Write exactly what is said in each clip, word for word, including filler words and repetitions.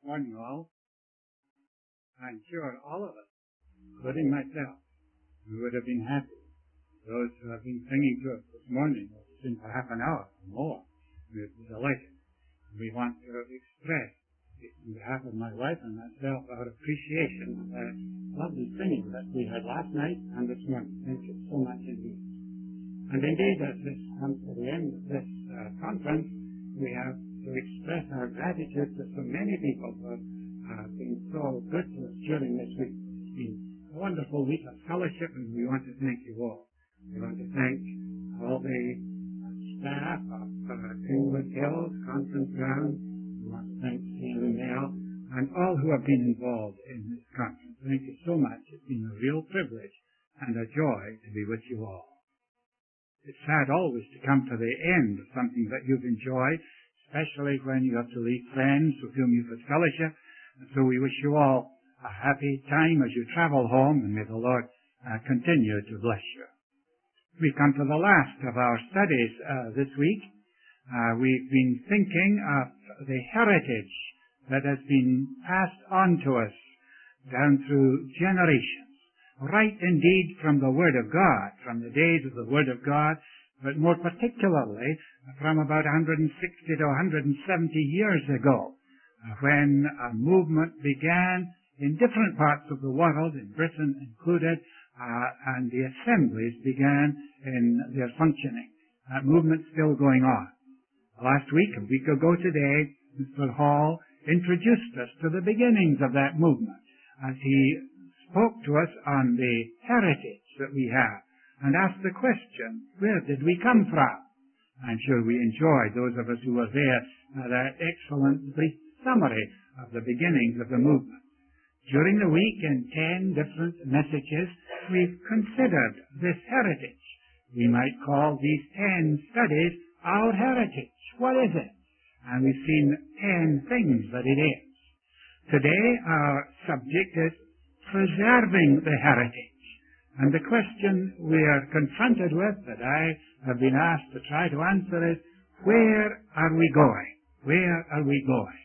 morning, all. I'm sure all of us, including myself, we would have been happy. Those who have been singing to us this morning, it's been for half an hour or more. We're delighted. We want to express, on behalf of my wife and myself, our appreciation of that lovely singing that we had last night and this morning. Thank you so much indeed. And indeed, as this comes to the end of this uh, conference, we have to express our gratitude to so many people who have uh, been so good to us during this week. It's been a wonderful week of fellowship, and we want to thank you all. We want to thank all the staff of uh, Kingwood Hills Conference Ground. We want to thank Haley Mail and all who have been involved in this conference. Thank you so much. It's been a real privilege and a joy to be with you all. It's sad always to come to the end of something that you've enjoyed, especially when you have to leave friends with whom you've had fellowship. And so we wish you all a happy time as you travel home, and may the Lord uh, continue to bless you. We come to the last of our studies uh, this week. Uh, we've been thinking of the heritage that has been passed on to us down through generations. Right indeed from the Word of God, from the days of the Word of God, but more particularly from about one hundred sixty to one hundred seventy years ago, when a movement began in different parts of the world, in Britain included, uh, and the assemblies began in their functioning. That movement's still going on. Last week, a week ago today, Mister Hall introduced us to the beginnings of that movement as he spoke to us on the heritage that we have and asked the question, where did we come from? I'm sure we enjoyed, those of us who were there, uh, that excellent brief summary of the beginnings of the movement. During the week, in ten different messages, we've considered this heritage. We might call these ten studies our heritage. What is it? And we've seen ten things that it is. Today, our subject is preserving the heritage. And the question we are confronted with, that I have been asked to try to answer, is, where are we going? Where are we going?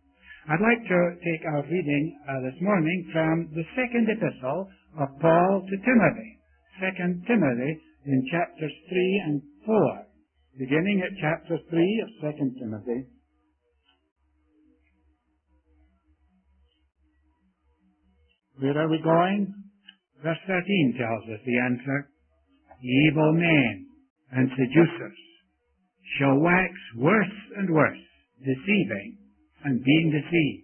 I'd like to take our reading uh, this morning from the second epistle of Paul to Timothy. Second Timothy in chapters three and four. Beginning at chapter three of Second Timothy. Where are we going? Verse thirteen tells us the answer. Evil men and seducers shall wax worse and worse, deceiving and being deceived.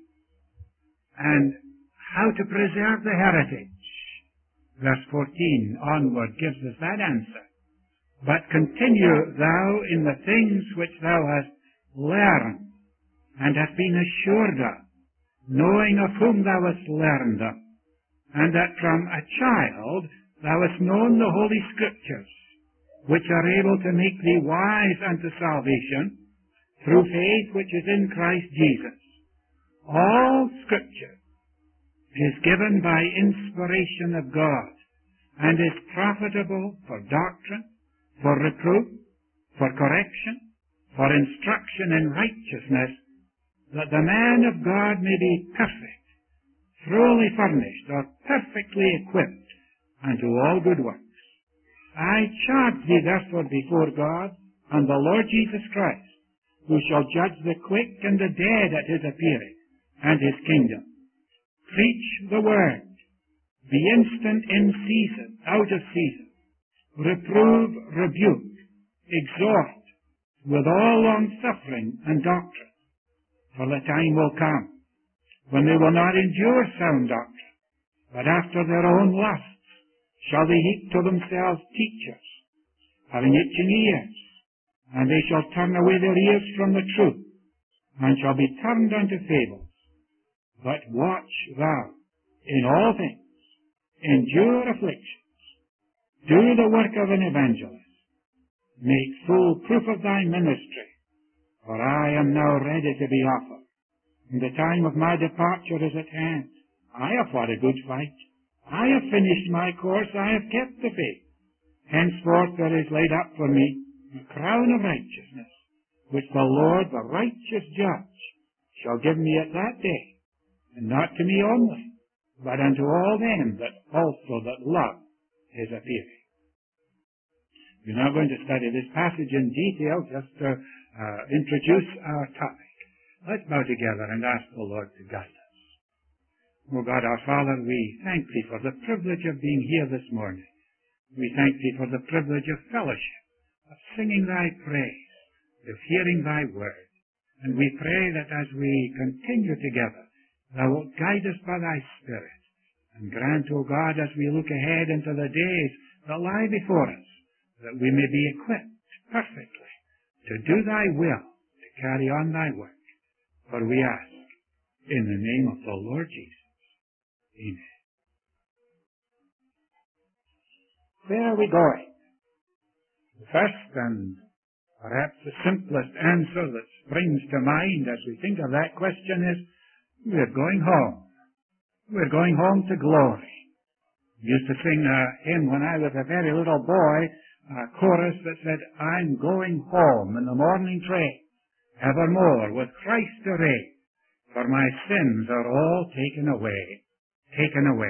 And how to preserve the heritage? Verse fourteen onward gives us that answer. But continue thou in the things which thou hast learned and hast been assured of, knowing of whom thou hast learned them, and that from a child thou hast known the Holy Scriptures, which are able to make thee wise unto salvation, through faith which is in Christ Jesus. All Scripture is given by inspiration of God, and is profitable for doctrine, for reproof, for correction, for instruction in righteousness, that the man of God may be perfect, thoroughly furnished, or perfectly equipped unto all good works. I charge thee therefore before God and the Lord Jesus Christ, who shall judge the quick and the dead at his appearing, and his kingdom. Preach the word. Be instant in season, out of season. Reprove, rebuke, exhort, with all long-suffering and doctrine. For the time will come, when they will not endure sound doctrine, but after their own lusts shall they heap to themselves teachers, having itching ears, and they shall turn away their ears from the truth, and shall be turned unto fables. But watch thou in all things, endure afflictions, do the work of an evangelist, make full proof of thy ministry, for I am now ready to be offered, and the time of my departure is at hand. I have fought a good fight. I have finished my course. I have kept the faith. Henceforth there is laid up for me a crown of righteousness, which the Lord, the righteous judge, shall give me at that day, and not to me only, but unto all them that also that love his appearing. We're not going to study this passage in detail, just to uh, introduce our topic. Let's bow together and ask the Lord to guide us. Oh God, our Father, we thank Thee for the privilege of being here this morning. We thank Thee for the privilege of fellowship, of singing Thy praise, of hearing Thy word. And we pray that as we continue together, Thou wilt guide us by Thy Spirit, and grant, O God, as we look ahead into the days that lie before us, that we may be equipped perfectly to do Thy will, to carry on Thy work. For we ask, in the name of the Lord Jesus. Amen. Where are we going? The first and perhaps the simplest answer that springs to mind as we think of that question is, we're going home. We're going home to glory. We used to sing a hymn when I was a very little boy, a chorus that said, I'm going home in the morning train, evermore with Christ to reign, for my sins are all taken away, taken away.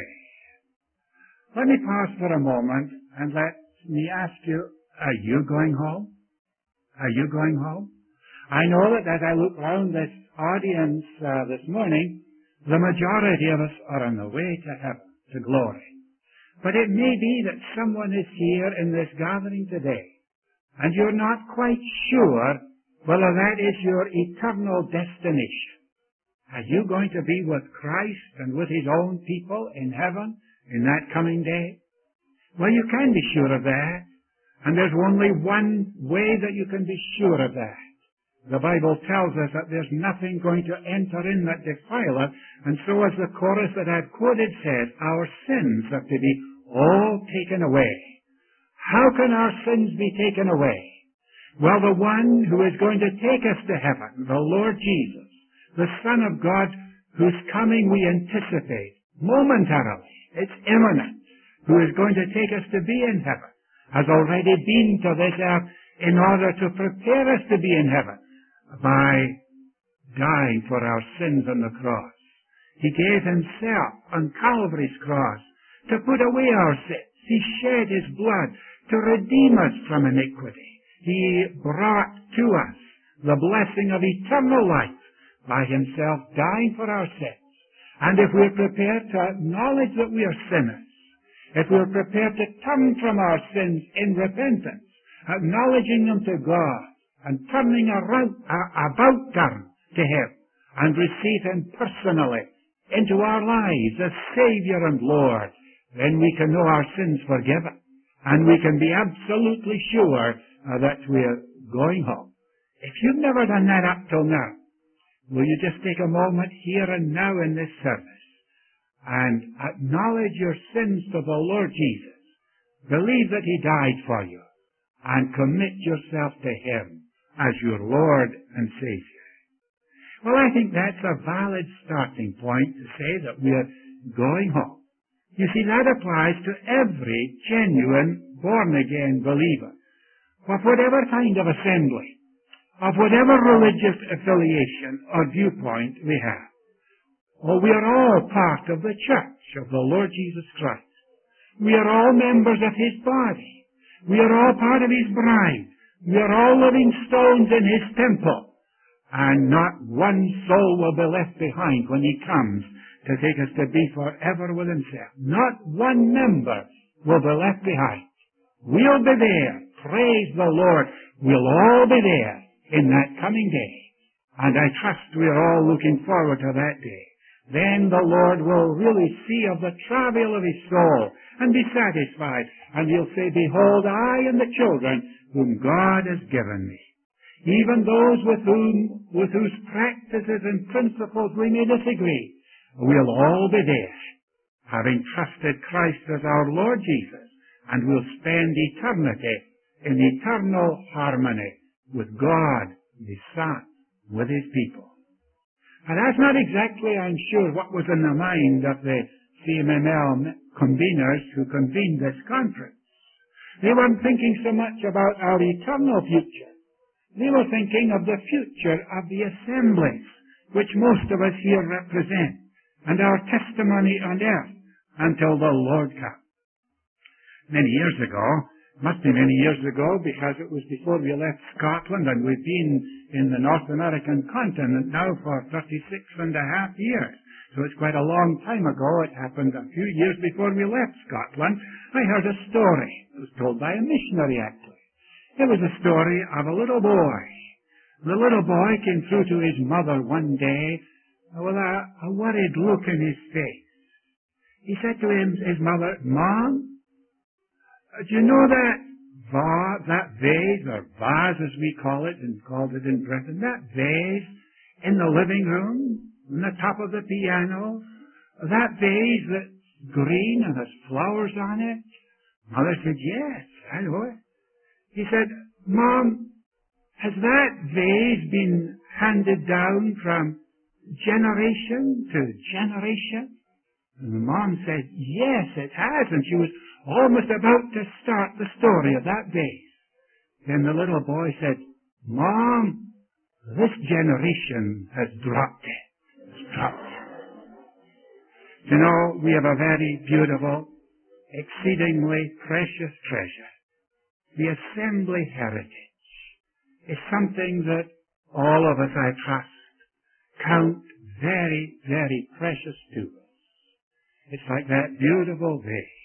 Let me pause for a moment and let me ask you, are you going home? Are you going home? I know that as I look round this audience uh, this morning, the majority of us are on the way to heaven, to glory. But it may be that someone is here in this gathering today, and you're not quite sure whether that is your eternal destination. Are you going to be with Christ and with His own people in heaven in that coming day? Well, you can be sure of that, and there's only one way that you can be sure of that. The Bible tells us that there's nothing going to enter in that defileth, and so as the chorus that I've quoted says, our sins are to be all taken away. How can our sins be taken away? Well, the one who is going to take us to heaven, the Lord Jesus, the Son of God, whose coming we anticipate momentarily, it's imminent, who is going to take us to be in heaven, has already been to this earth in order to prepare us to be in heaven by dying for our sins on the cross. He gave Himself on Calvary's cross to put away our sins. He shed His blood to redeem us from iniquity. He brought to us the blessing of eternal life by Himself dying for our sins. And if we're prepared to acknowledge that we are sinners, if we're prepared to turn from our sins in repentance, acknowledging them to God, and turning around, uh, about turn to Him, and receive Him personally into our lives as Savior and Lord, then we can know our sins forgiven, and we can be absolutely sure uh, that we're going home. If you've never done that up till now, will you just take a moment here and now in this service and acknowledge your sins to the Lord Jesus, believe that He died for you, and commit yourself to Him as your Lord and Savior? Well, I think that's a valid starting point to say that we're going home. You see, that applies to every genuine born-again believer, of whatever kind of assembly, of whatever religious affiliation or viewpoint we have. Oh, we are all part of the church of the Lord Jesus Christ. We are all members of His body. We are all part of His bride. We are all living stones in His temple. And not one soul will be left behind when He comes to take us to be forever with Himself. Not one member will be left behind. We'll be there. Praise the Lord. We'll all be there in that coming day. And I trust we're all looking forward to that day. Then the Lord will really see of the travail of His soul and be satisfied. And He'll say, behold, I and the children whom God has given me. Even those with whom, with whose practices and principles we may disagree, we'll all be there, having trusted Christ as our Lord Jesus, and we'll spend eternity in eternal harmony with God, His Son, with His people. And that's not exactly, I'm sure, what was in the mind of the C M M L conveners who convened this conference. They weren't thinking so much about our eternal future. They were thinking of the future of the assemblies, which most of us here represent. and our testimony on earth until the Lord comes. Many years ago, must be many years ago, because it was before we left Scotland, and we've been in the North American continent now for thirty-six and a half years. So it's quite a long time ago. It happened a few years before we left Scotland. I heard a story. It was told by a missionary, actually. It was a story of a little boy. The little boy came through to his mother one day with a, a worried look in his face. He said to him, his mother, "Mom, do you know that va- that vase, or vase as we call it, and called it in Britain, that vase in the living room, on the top of the piano, that vase that's green and has flowers on it?" Mother said, "Yes, I know it." He said, "Mom, has that vase been handed down from generation to generation?" And the mom said, "Yes, it has," and she was almost about to start the story of that vase. Then the little boy said, "Mom, this generation has dropped it. Has dropped it." You know, we have a very beautiful, exceedingly precious treasure. The assembly heritage is something that all of us, I trust, count very, very precious to us. It's like that beautiful vase.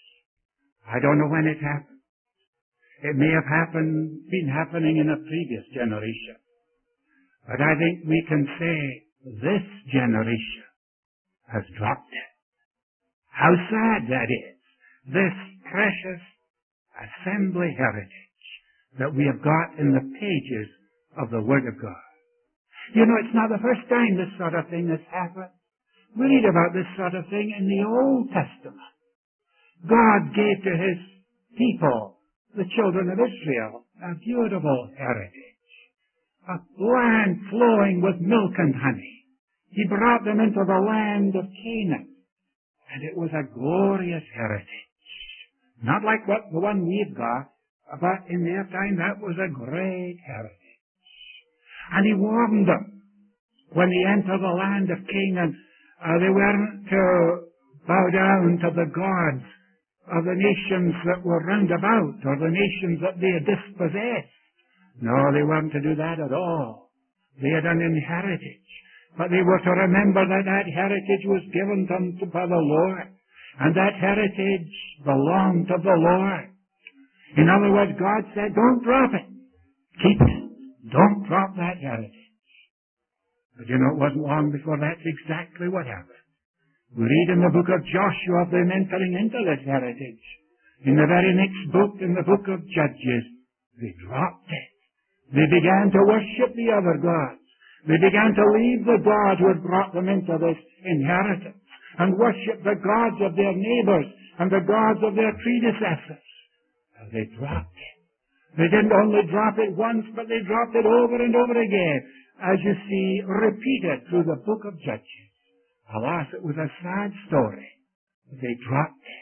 I don't know when it happened. It may have happened, been happening in a previous generation. But I think we can say this generation has dropped it. How sad that is. This precious assembly heritage that we have got in the pages of the Word of God. You know, it's not the first time this sort of thing has happened. We read about this sort of thing in the Old Testament. God gave to His people, the children of Israel, a beautiful heritage, a land flowing with milk and honey. He brought them into the land of Canaan, and it was a glorious heritage. Not like what the one we've got, but in their time that was a great heritage. And He warned them, when they entered the land of Canaan, uh, they weren't to bow down to the gods of the nations that were round about, or the nations that they had dispossessed. No, they weren't to do that at all. They had an inheritance, but they were to remember that that heritage was given to them by the Lord, and that heritage belonged to the Lord. In other words, God said, don't drop it. Keep it. Don't drop that heritage. But you know, it wasn't long before that's exactly what happened. We read in the book of Joshua of them entering into this heritage. In the very next book, in the book of Judges, they dropped it. They began to worship the other gods. They began to leave the God who had brought them into this inheritance and worship the gods of their neighbors and the gods of their predecessors. And they dropped it. They didn't only drop it once, but they dropped it over and over again, as you see repeated through the book of Judges. Alas, it was a sad story. They dropped it.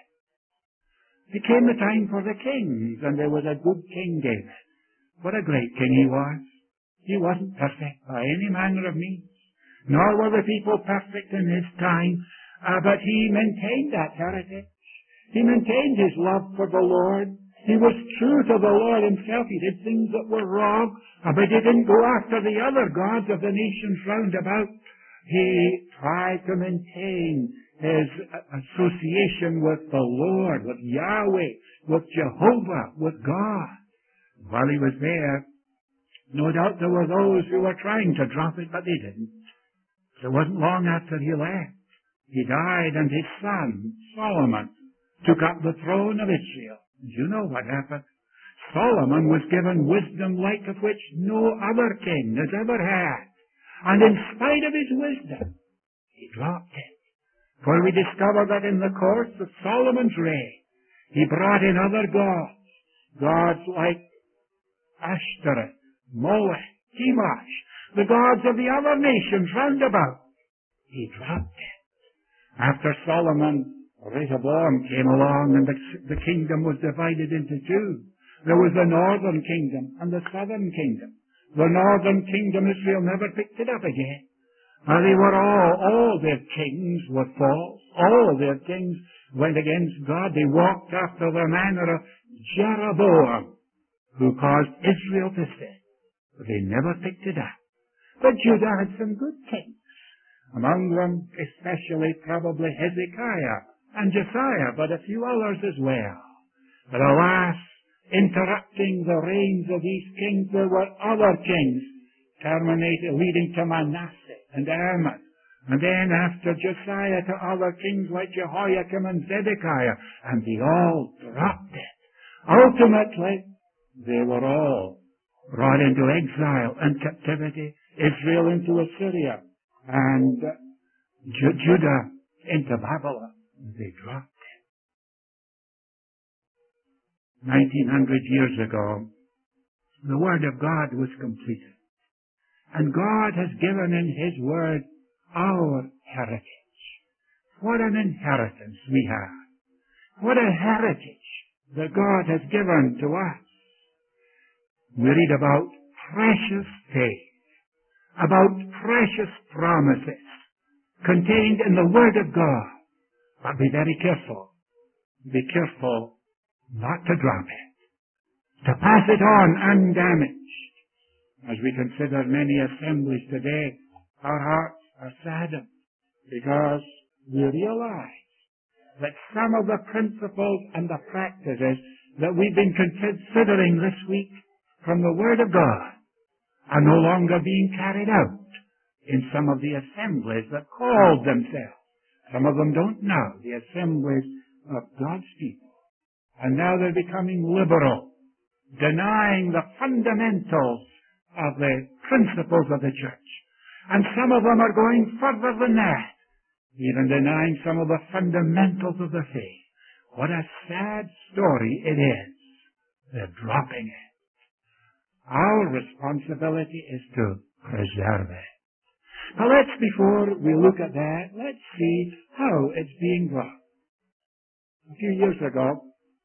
It came the time for the kings, and there was a good King David. What a great king he was. He wasn't perfect by any manner of means, nor were the people perfect in his time, uh, but he maintained that heritage. He maintained his love for the Lord. He was true to the Lord himself. He did things that were wrong, uh, but he didn't go after the other gods of the nations round about. He tried to maintain his association with the Lord, with Yahweh, with Jehovah, with God. While he was there, no doubt there were those who were trying to drop it, but they didn't. It wasn't long after he left. He died, and his son, Solomon, took up the throne of Israel. And you know what happened. Solomon was given wisdom like of which no other king has ever had. And in spite of his wisdom, he dropped it. For we discover that in the course of Solomon's reign, he brought in other gods, gods like Ashtoreth, Molech, Chemosh, the gods of the other nations round about. He dropped it. After Solomon, Rehoboam came along, and the, the kingdom was divided into two. There was the northern kingdom and the southern kingdom. The northern kingdom, Israel never picked it up again. Uh, they were all, all their kings were false. All their kings went against God. They walked after the manner of Jeroboam, who caused Israel to sin. But they never picked it up. But Judah had some good kings. Among them, especially probably Hezekiah and Josiah, but a few others as well. But alas, interrupting the reigns of these kings, there were other kings terminated, leading to Manasseh and Ammon. And then after Josiah to other kings like Jehoiakim and Zedekiah, and they all dropped it. Ultimately, they were all brought into exile and captivity, Israel into Assyria, and Ju- Judah into Babylon. They dropped it. Nineteen hundred years ago, the Word of God was completed. And God has given in His Word our heritage. What an inheritance we have. What a heritage that God has given to us. We read about precious faith, about precious promises contained in the Word of God. But be very careful. Be careful not to drop it, to pass it on undamaged. As we consider many assemblies today, our hearts are saddened because we realize that some of the principles and the practices that we've been considering this week from the Word of God are no longer being carried out in some of the assemblies that call themselves. Some of them don't know the assemblies of God's people. And now they're becoming liberal, denying the fundamentals of the principles of the church. And some of them are going further than that, even denying some of the fundamentals of the faith. What a sad story it is. They're dropping it. Our responsibility is to preserve it. Now let's, before we look at that, let's see how it's being dropped. A few years ago,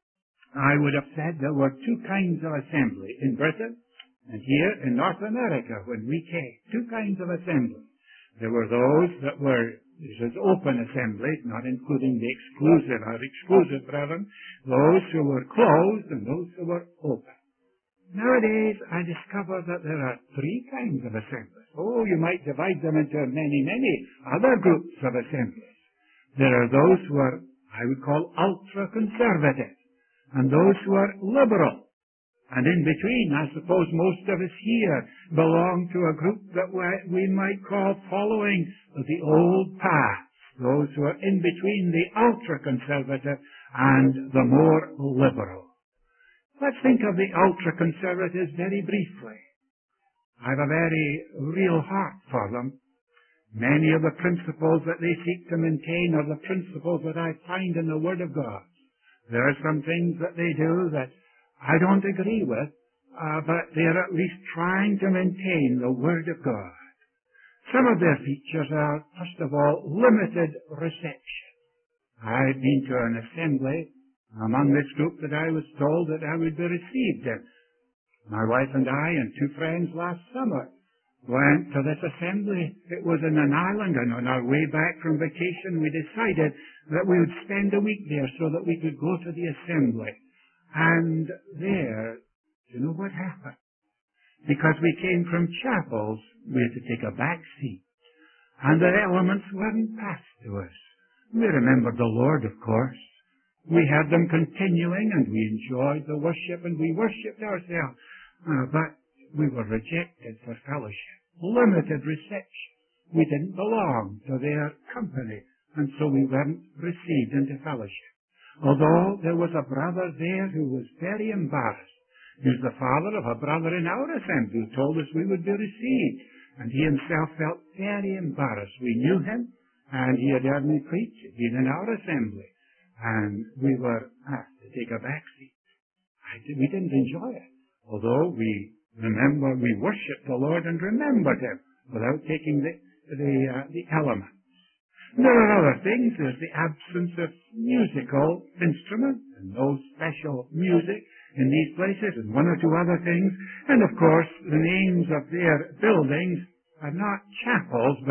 I would have said there were two kinds of assembly in Britain and here in North America when we came. Two kinds of assembly. There were those that were, this is open assemblies, not including the exclusive or exclusive brethren, those who were closed and those who were open. Nowadays, I discover that there are three kinds of assemblies. Oh, you might divide them into many, many other groups of assemblies. There are those who are, I would call, ultra-conservative, and those who are liberal. And in between, I suppose most of us here belong to a group that we might call following the old path, those who are in between the ultra-conservative and the more liberal. Let's think of the ultra-conservatives very briefly. I have a very real heart for them. Many of the principles that they seek to maintain are the principles that I find in the Word of God. There are some things that they do that I don't agree with, uh, but they're at least trying to maintain the Word of God. Some of their features are, first of all, limited reception. I've been to an assembly among this group that I was told that I would be received in. My wife and I and two friends last summer went to this assembly. It was in an island, and on our way back from vacation we decided that we would spend a week there so that we could go to the assembly. And there, you know what happened? Because we came from chapels, we had to take a back seat. And the elements weren't passed to us. We remembered the Lord, of course. We had them continuing, and we enjoyed the worship, and we worshipped ourselves. Uh, but we were rejected for fellowship. Limited reception. We didn't belong to their company, and so we weren't received into fellowship. Although there was a brother there who was very embarrassed. He was the father of a brother in our assembly who told us we would be received. And he himself felt very embarrassed. We knew him, and he had heard me preach. He'd been in our assembly. And we were asked to take a back seat. I did, we didn't enjoy it. Although we remember, we worshipped the Lord and remembered Him without taking the, the, uh, the elements. And there are other things. There's the absence of musical instruments and no special music in these places, and one or two other things. And of course, the names of their buildings are not chapels, but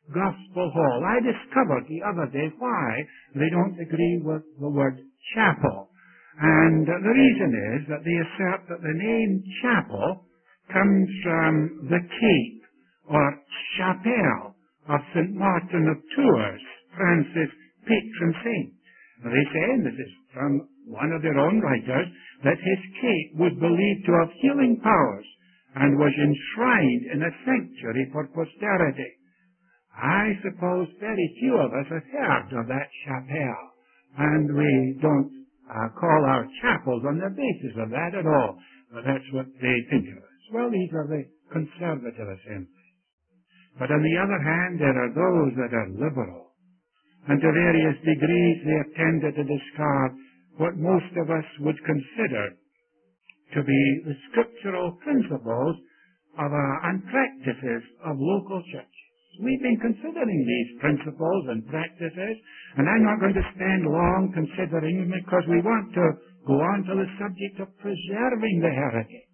Gospel Hall. I discovered the other day why they don't agree with the word chapel. And uh, the reason is that they assert that the name chapel comes from the cape or chapelle of Saint Martin of Tours, France's patron saint. They say, and this is from one of their own writers, that his cape was believed to have healing powers and was enshrined in a sanctuary for posterity. I suppose very few of us have heard of that chapelle, and we don't uh, call our chapels on the basis of that at all. But that's what they think of us. Well, these are the conservative assemblies. But on the other hand, there are those that are liberal. And to various degrees they have tended to discard what most of us would consider to be the scriptural principles of, uh, and practices of local churches. We've been considering these principles and practices, and I'm not going to spend long considering them because we want to go on to the subject of preserving the heritage.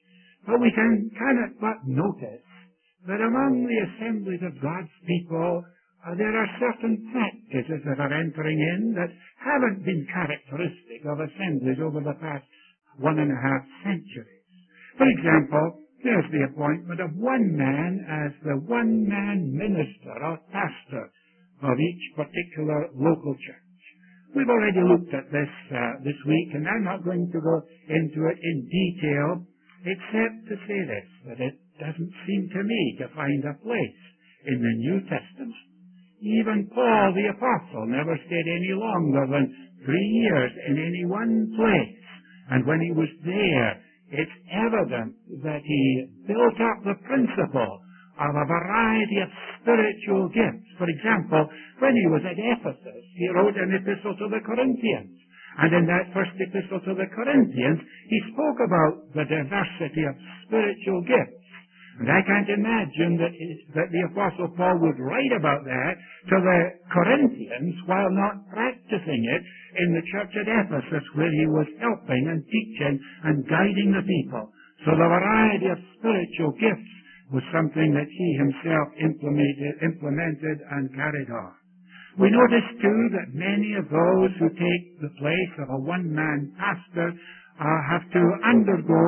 But we can cannot but notice that among the assemblies of God's people, uh, there are certain practices that are entering in that haven't been characteristic of assemblies over the past one and a half centuries. For example, there's the appointment of one man as the one-man minister or pastor of each particular local church. We've already looked at this uh, this week, and I'm not going to go into it in detail, except to say this, that it doesn't seem to me to find a place in the New Testament. Even Paul the Apostle never stayed any longer than three years in any one place. And when he was there, it's evident that he built up the principle of a variety of spiritual gifts. For example, when he was at Ephesus, he wrote an epistle to the Corinthians. And in that first epistle to the Corinthians, he spoke about the diversity of spiritual gifts. And I can't imagine that, that the Apostle Paul would write about that to the Corinthians while not practicing it in the church at Ephesus, where he was helping and teaching and guiding the people. So the variety of spiritual gifts was something that he himself implemented, implemented and carried on. We notice, too, that many of those who take the place of a one-man pastor uh, have to undergo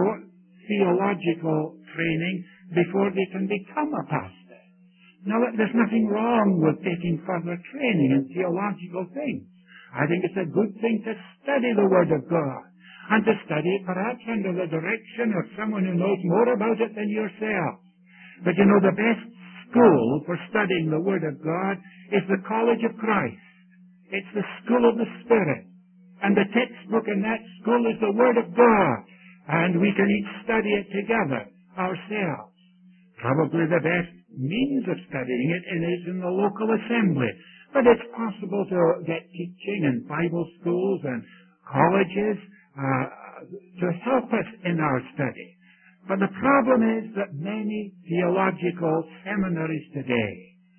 theological training before they can become a pastor. Now, there's nothing wrong with taking further training in theological things. I think it's a good thing to study the Word of God, and to study it perhaps under the direction of someone who knows more about it than yourself. But you know, the best school for studying the Word of God is the College of Christ. It's the school of the Spirit. And the textbook in that school is the Word of God. And we can each study it together ourselves. Probably the best means of studying it is in the local assembly. But it's possible to get teaching in Bible schools and colleges uh, to help us in our study. But the problem is that many theological seminaries today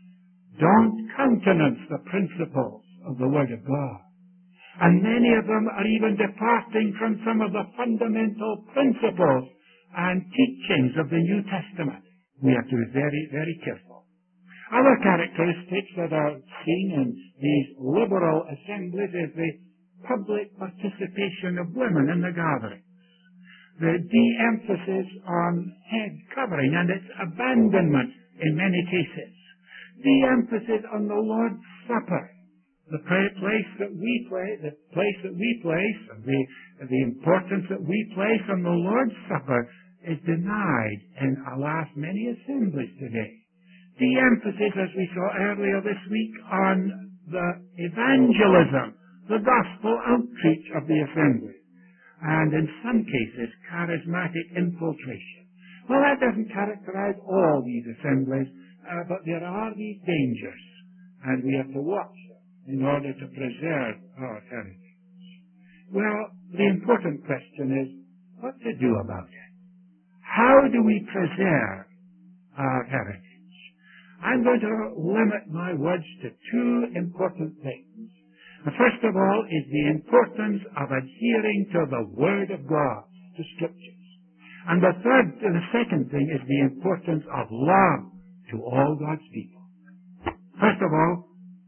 don't countenance the principles of the Word of God. And many of them are even departing from some of the fundamental principles and teachings of the New Testament. We have to be very, very careful. Other characteristics that are seen in these liberal assemblies is the public participation of women in the gathering, the de-emphasis on head covering and its abandonment in many cases, the emphasis on the Lord's Supper, the place that we play, the place that we place, and the, the importance that we place on the Lord's Supper is denied in, alas, many assemblies today. The emphasis, as we saw earlier this week, on the evangelism, the gospel outreach of the assembly, and in some cases, charismatic infiltration. Well, that doesn't characterize all these assemblies, uh, but there are these dangers, and we have to watch them in order to preserve our heritage. Well, the important question is, what to do about it? How do we preserve our heritage? I'm going to limit my words to two important things. The first of all is the importance of adhering to the Word of God, the Scriptures. And the third, the second thing is the importance of love to all God's people. First of all,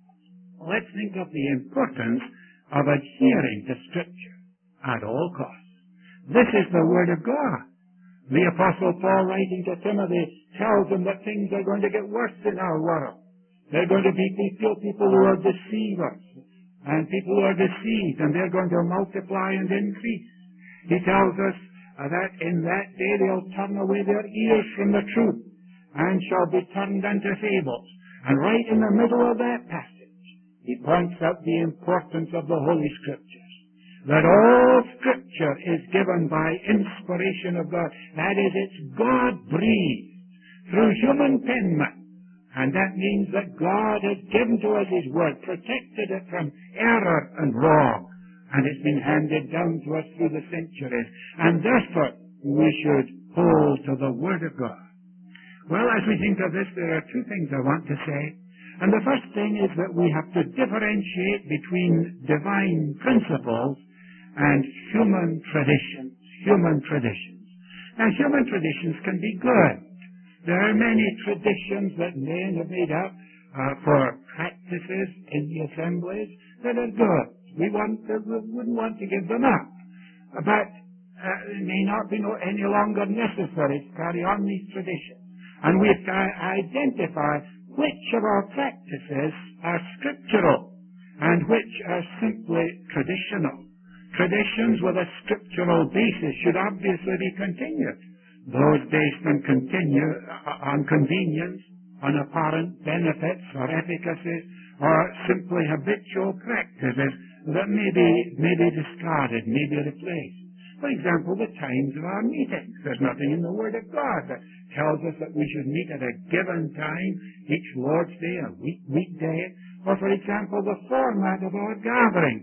let's think of the importance of adhering to Scripture at all costs. This is the Word of God. The Apostle Paul, writing to Timothy, tells him that things are going to get worse in our world. They're going to be people, people who are deceivers, and people who are deceived, and they're going to multiply and increase. He tells us uh, that in that day they'll turn away their ears from the truth, and shall be turned unto fables. And right in the middle of that passage, he points out the importance of the Holy Scriptures. That all Scripture is given by inspiration of God. That is, it's God-breathed through human penman. And that means that God has given to us His Word, protected it from error and wrong. And it's been handed down to us through the centuries. And therefore, we should hold to the Word of God. Well, as we think of this, there are two things I want to say. And the first thing is that we have to differentiate between divine principles and human traditions. Human traditions. Now, human traditions can be good. There are many traditions that men have made up uh, for practices in the assemblies that are good. We, want to, we wouldn't want to give them up. But uh, it may not be no, any longer necessary to carry on these traditions. And we have to identify which of our practices are scriptural and which are simply traditional. Traditions with a scriptural basis should obviously be continued. Those based on, continue, on convenience, on apparent benefits or efficacy, or simply habitual practices that may be, may be discarded, may be replaced. For example, the times of our meetings. There's nothing in the Word of God that tells us that we should meet at a given time, each Lord's Day, a week, weekday, or, for example, the format of our gatherings,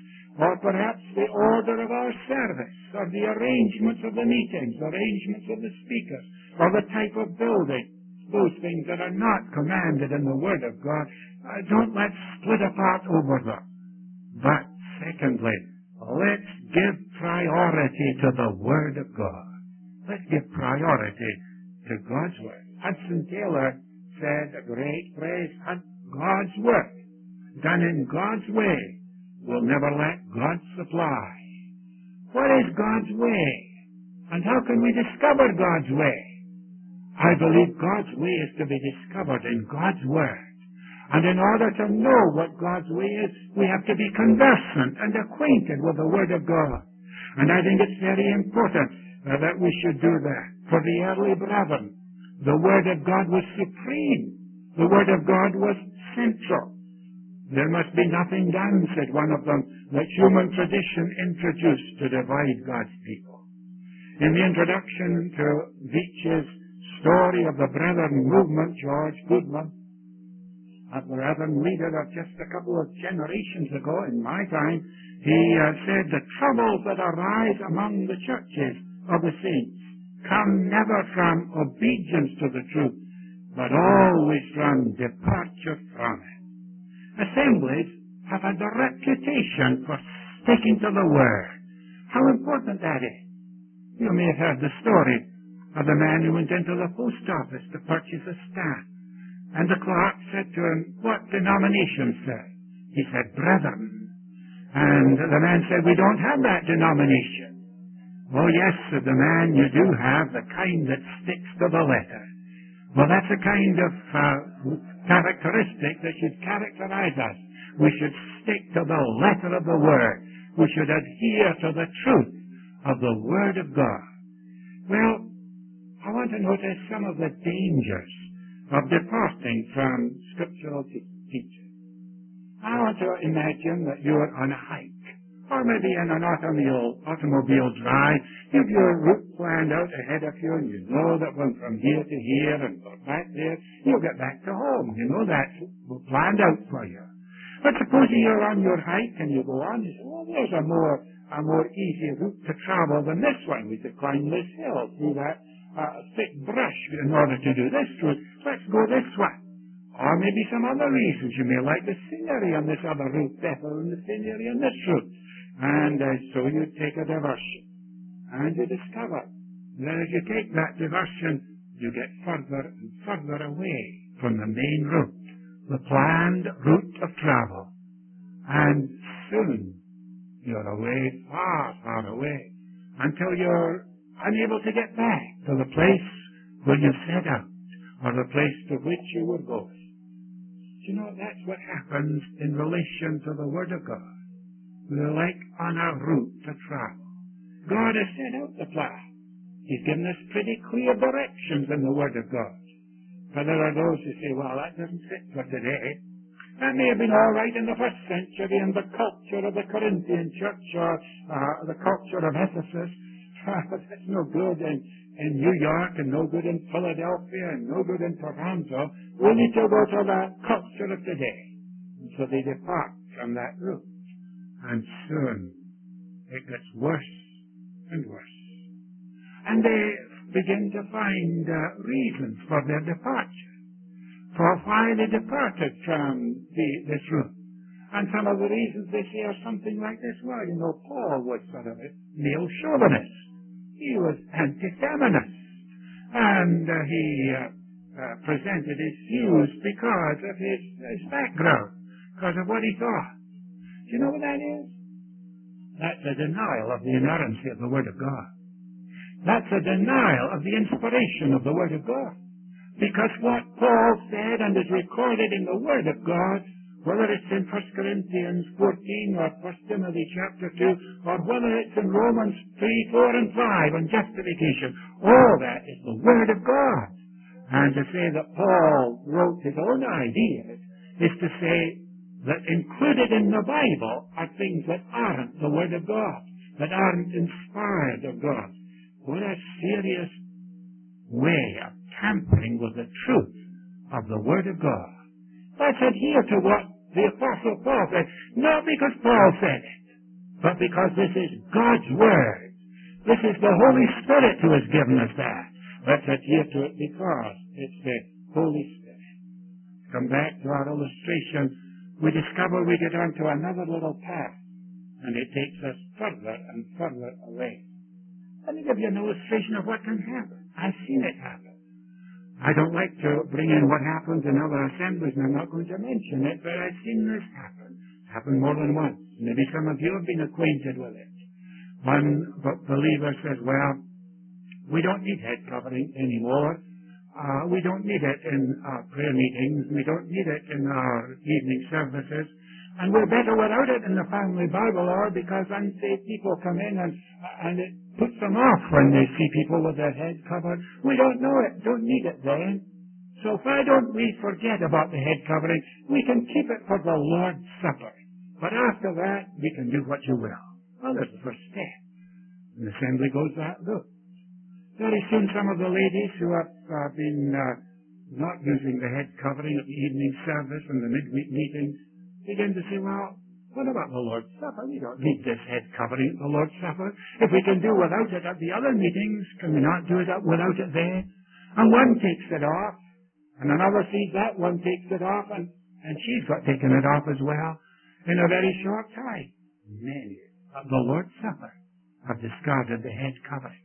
or perhaps the order of our service, or the arrangements of the meetings, arrangements of the speakers, or the type of building. Those things that are not commanded in the Word of God, uh, don't let's split apart over them. But, secondly, let's give priority to the Word of God. Let's give priority to God's Word. Hudson Taylor said a great phrase, God's work, done in God's way, will never lack God's supply. What is God's way? And how can we discover God's way? I believe God's way is to be discovered in God's Word. And in order to know what God's way is, we have to be conversant and acquainted with the Word of God. And I think it's very important uh, that we should do that. For the early brethren, the Word of God was supreme. The Word of God was central. There must be nothing done, said one of them, that human tradition introduced to divide God's people. In the introduction to Veitch's story of the Brethren movement, George Goodman, a Brethren leader of just a couple of generations ago, in my time, he uh, said the troubles that arise among the churches of the saints come never from obedience to the truth, but always from departure from it. Assemblies have had the reputation for sticking to the Word. How important that is. You may have heard the story of the man who went into the post office to purchase a stamp. And the clerk said to him, what denomination, sir? He said, Brethren. And the man said, we don't have that denomination. Oh, yes, said the man, you do have the kind that sticks to the letter. Well, that's a kind of uh, characteristic that should characterize us. We should stick to the letter of the Word. We should adhere to the truth of the Word of God. Well, I want to notice some of the dangers of departing from scriptural teaching. I want to imagine that you're on a hike, or maybe in an automobile, automobile drive. You've your route planned out ahead of you, and you know that when from here to here and back there, you'll get back to home. You know that's planned out for you. But supposing you're on your hike and you go on, you say, well, there's a more, a more easy route to travel than this one. We could climb this hill through that uh, thick brush in order to do this route. Let's go this one. Or maybe some other reasons. You may like the scenery on this other route better than the scenery on this route. And uh, so you take a diversion. And you discover that as you take that diversion, you get further and further away from the main route, the planned route of travel. And soon you're away, far, far away, until you're unable to get back to the place where you set out, or the place to which you were going. You know, that's what happens in relation to the Word of God. We're like on a route to travel. God has set out the plan. He's given us pretty clear directions in the Word of God. But there are those who say, well, that doesn't fit for today. That may have been all right in the first century in the culture of the Corinthian church or uh, the culture of Ephesus. That's no good in, in New York and no good in Philadelphia and no good in Toronto. We need to go to the culture of today. And so they depart from that route. And soon it gets worse and worse. And they begin to find uh, reasons for their departure, for why they departed from the, this route. And some of the reasons they say are something like this. Well, you know, Paul was sort of a male chauvinist. He was anti-feminist. And uh, he uh, uh, presented his views because of his, his background, because of what he thought. Do you know what that is? That's a denial of the inerrancy of the Word of God. That's a denial of the inspiration of the Word of God. Because what Paul said and is recorded in the Word of God, whether it's in First Corinthians fourteen or First Timothy chapter two, or whether it's in Romans three, four, and five on justification, all that is the Word of God. And to say that Paul wrote his own ideas is to say that included in the Bible are things that aren't the Word of God, that aren't inspired of God. What a serious way of tampering with the truth of the Word of God. Let's adhere to what the Apostle Paul said, not because Paul said it, but because this is God's Word. This is the Holy Spirit who has given us that. Let's adhere to it because it's the Holy Spirit. Come back to our illustration. We discover we get onto another little path, and it takes us further and further away. Let me give you an illustration of what can happen. I've seen it happen. I don't like to bring in what happens in other assemblies, and I'm not going to mention it, but I've seen this happen. It's happened more than once. Maybe some of you have been acquainted with it. One believer says, well, we don't need head covering anymore. Uh, we don't need it in our prayer meetings. We don't need it in our evening services. And we're better without it in the family Bible hour because unsaved people come in and, and it puts them off when they see people with their heads covered. We don't know it, don't need it then. So why don't we forget about the head covering? We can keep it for the Lord's Supper. But after that, we can do what you will. Well, there's the first step. And the assembly goes that route. Very soon some of the ladies who have uh, been uh, not using the head covering at the evening service and the midweek meetings begin to say, well, what about the Lord's Supper? We don't need this head covering at the Lord's Supper. If we can do without it at the other meetings, can we not do it without it there? And one takes it off, and another sees that, one takes it off, and, and she's got taken it off as well in a very short time. Many at the Lord's Supper have discarded the head covering.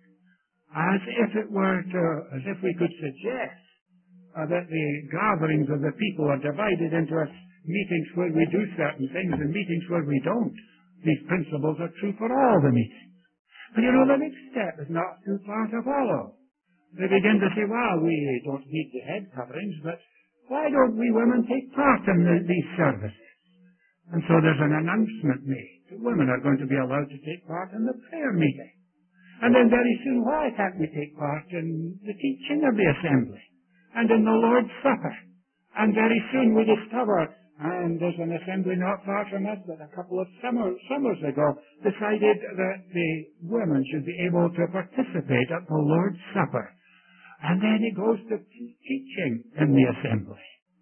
As if it were to, as if we could suggest uh, that the gatherings of the people are divided into a meetings where we do certain things and meetings where we don't. These principles are true for all the meetings. But you know, the next step is not too far to follow. They begin to say, well, we don't need the head coverings, but why don't we women take part in the, these services? And so there's an announcement made that women are going to be allowed to take part in the prayer meeting. And then very soon, why can't we take part in the teaching of the assembly and in the Lord's Supper? And very soon we discover, and there's an assembly not far from us that a couple of summer, summers ago decided that the women should be able to participate at the Lord's Supper. And then it goes to teaching in the assembly.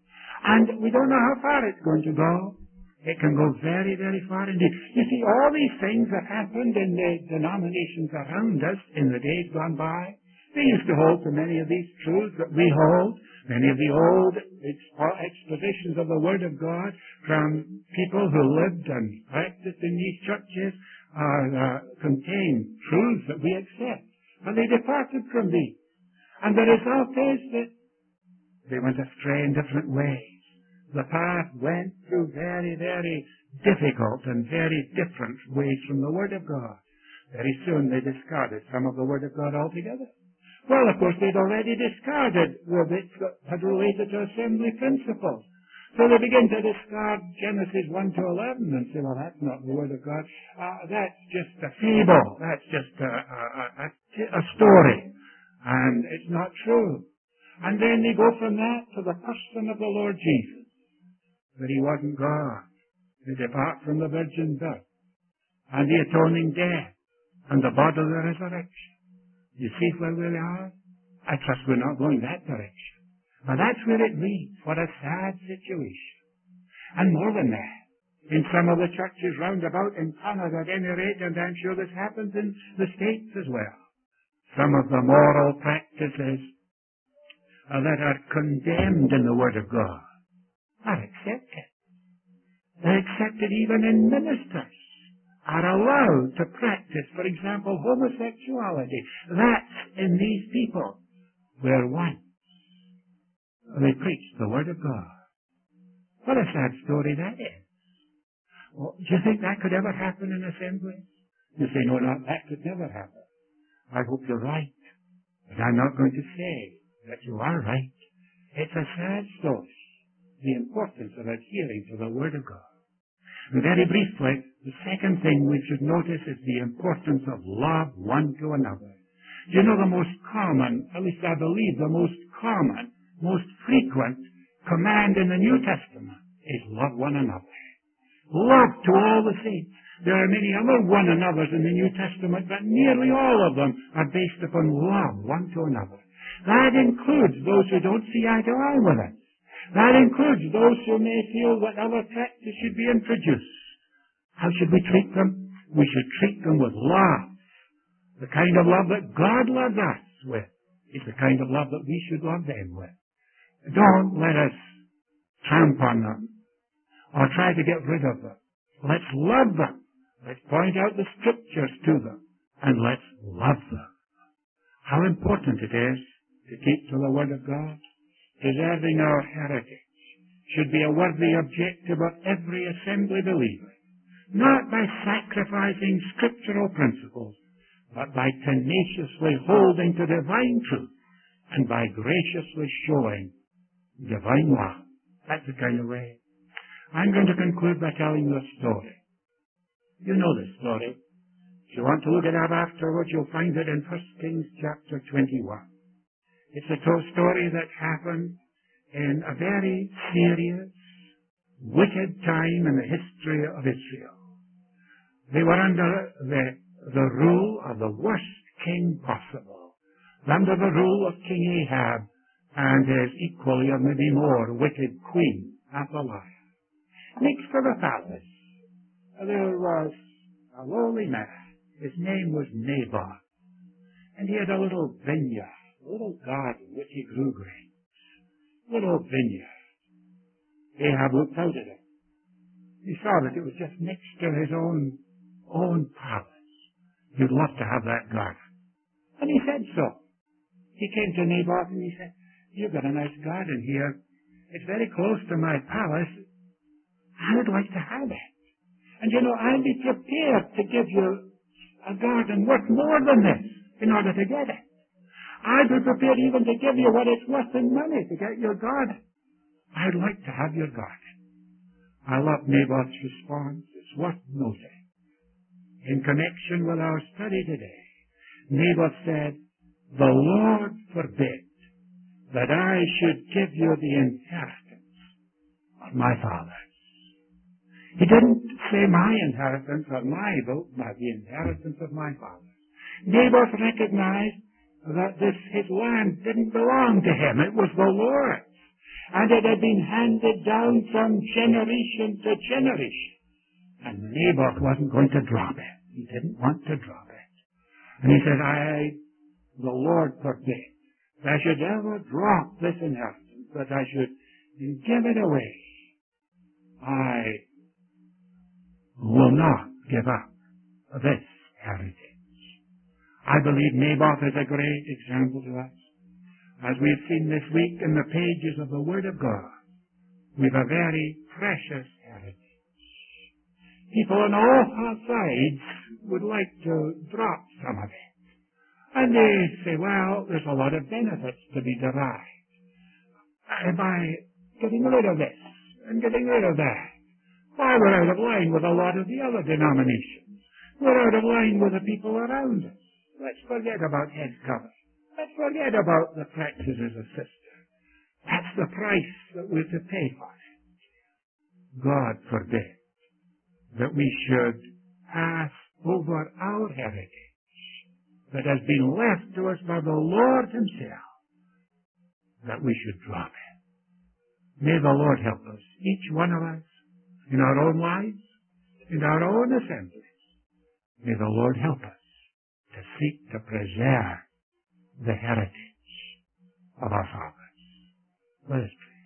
And we don't know how far it's going to go. It can go very, very far indeed. You see, all these things that happened in the denominations around us in the days gone by, they used to hold to many of these truths that we hold. Many of the old expositions of the Word of God from people who lived and practiced in these churches are, uh, contain truths that we accept. And they departed from these. And the result is that they went astray in different ways. the path went through very, very difficult and very different ways from the Word of God. Very soon they discarded some of the Word of God altogether. Well, of course, they'd already discarded the bits that had related to assembly principles. So they begin to discard Genesis one to eleven and say, well, that's not the Word of God. Uh, that's just a fable. That's just a, a, a, a story. And it's not true. And then they go from that to the person of the Lord Jesus. That he wasn't God. They depart from the virgin birth and the atoning death and the bodily resurrection. You see where we are? I trust we're not going that direction. But that's where it leads. What a sad situation. And more than that, in some of the churches round about in Canada at any rate, and I'm sure this happens in the States as well, some of the moral practices uh, that are condemned in the Word of God are accepted. They're accepted even in ministers, are allowed to practice, for example, homosexuality. That's in these people where once they preached the Word of God. What a sad story that is. Well, do you think that could ever happen in assembly? You say, no, no, that could never happen. I hope you're right. But I'm not going to say that you are right. It's a sad story, the importance of adhering to the Word of God. And very briefly, the second thing we should notice is the importance of love one to another. You know, the most common, at least I believe the most common, most frequent command in the New Testament is love one another. Love to all the saints. There are many other one another's in the New Testament, but nearly all of them are based upon love one to another. That includes those who don't see eye to eye with us. That includes those who may feel that other practice should be introduced. How should we treat them? We should treat them with love. The kind of love that God loves us with is the kind of love that we should love them with. Don't let us tramp on them or try to get rid of them. Let's love them. Let's point out the scriptures to them, and let's love them. How important it is to keep to the Word of God. Preserving our heritage should be a worthy objective of every assembly believer, not by sacrificing scriptural principles, but by tenaciously holding to divine truth and by graciously showing divine love. That's the kind of way. I'm going to conclude by telling you a story. You know this story. If you want to look it up afterwards, you'll find it in First Kings chapter twenty-one. It's a story that happened in a very serious, wicked time in the history of Israel. They were under the, the rule of the worst king possible, under the rule of King Ahab and his equally or maybe more wicked queen, Athaliah. Next to the palace, there was a lowly man. His name was Naboth, and he had a little vineyard. A little garden which he grew grapes. Little vineyard. Ahab looked out at it. He saw that it was just next to his own, own palace. He'd love to have that garden. And he said so. He came to Naboth and he said, you've got a nice garden here. It's very close to my palace. I would like to have it. And you know, I'd be prepared to give you a garden worth more than this in order to get it. I'd be prepared even to give you what it's worth in money to get your garden. I'd like to have your garden. I love Naboth's response. It's worth noting. In connection with our study today, Naboth said, the Lord forbid that I should give you the inheritance of my fathers. He didn't say my inheritance or my vote, but the inheritance of my fathers. Naboth recognized that this, his land didn't belong to him. It was the Lord's. And it had been handed down from generation to generation. And Naboth wasn't going to drop it. He didn't want to drop it. And he said, I, the Lord forbid, that I should ever drop this inheritance, that I should give it away. I will not give up this heritage. I believe Naboth is a great example to us. As we have seen this week in the pages of the Word of God, we've a very precious heritage. People on all sides would like to drop some of it. And they say, well, there's a lot of benefits to be derived by getting rid of this and getting rid of that. Why, we're out of line with a lot of the other denominations. We're out of line with the people around us. Let's forget about head covering. Let's forget about the practices of sister. That's the price that we're to pay for it. God forbid that we should pass over our heritage that has been left to us by the Lord himself, that we should drop it. May the Lord help us, each one of us, in our own lives, in our own assemblies. May the Lord help us to seek to preserve the heritage of our fathers. Let us pray.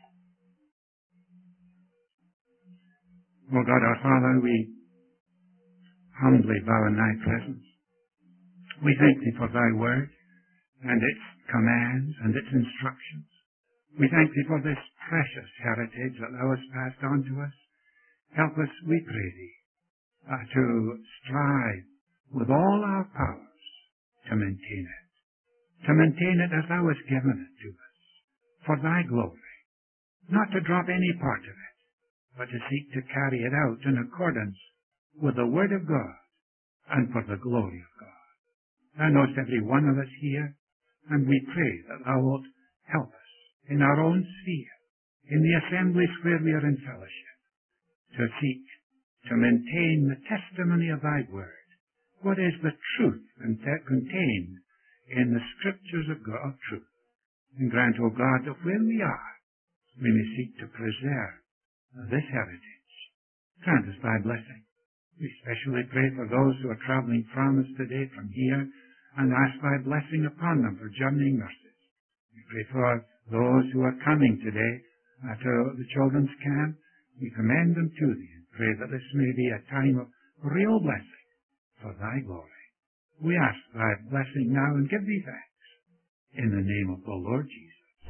O God our Father, we humbly bow in thy presence. We thank thee for thy word and its commands and its instructions. We thank thee for this precious heritage that thou hast passed on to us. Help us, we pray thee, uh, to strive with all our powers to maintain it, to maintain it as thou hast given it to us, for thy glory, not to drop any part of it, but to seek to carry it out in accordance with the Word of God and for the glory of God. Thou knowest every one of us here, and we pray that thou wilt help us in our own sphere, in the assemblies where we are in fellowship, to seek to maintain the testimony of thy word. What is the truth contained in the scriptures of God, of truth? And grant, O God, that where we are, we may seek to preserve this heritage. Grant us thy blessing. We especially pray for those who are traveling from us today, from here, and ask thy blessing upon them for journeying mercies. We pray for those who are coming today uh, to the children's camp. We commend them to thee and pray that this may be a time of real blessing for thy glory. We ask thy blessing now and give thee thanks in the name of the Lord Jesus.